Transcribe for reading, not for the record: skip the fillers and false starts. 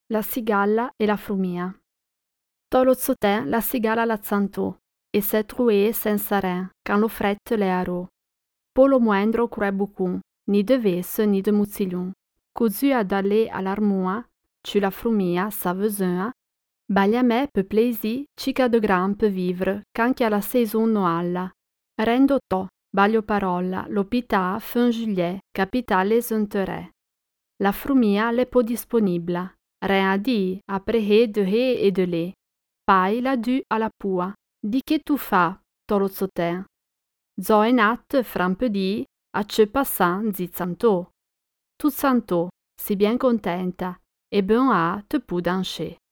La cigala e la frumia. Dans l'autre sautin, la cigala la zanto, e s'est trouée senza rien, quand lo fret le arò. Polo moindro courait beaucoup, ni de vesse ni de muzzilion. Cousu ad aller à l'armoa, tu la frumia, sa vesena, baglia me pe plaisir, cica de gran pe vivre, qu'anche à la saison noalla. Rendo to, baglio parola, l'opita fin juillet, capitale zuntere. La frumia l'est pas disponible. Rien à dire, après de he et de lé. Pai la dû à la pua. Di che tu fa, tolo zotin. Zoenat frampedi, a ce passant zizanto. Tout santo, si bien contenta, et ben a te pu dancher.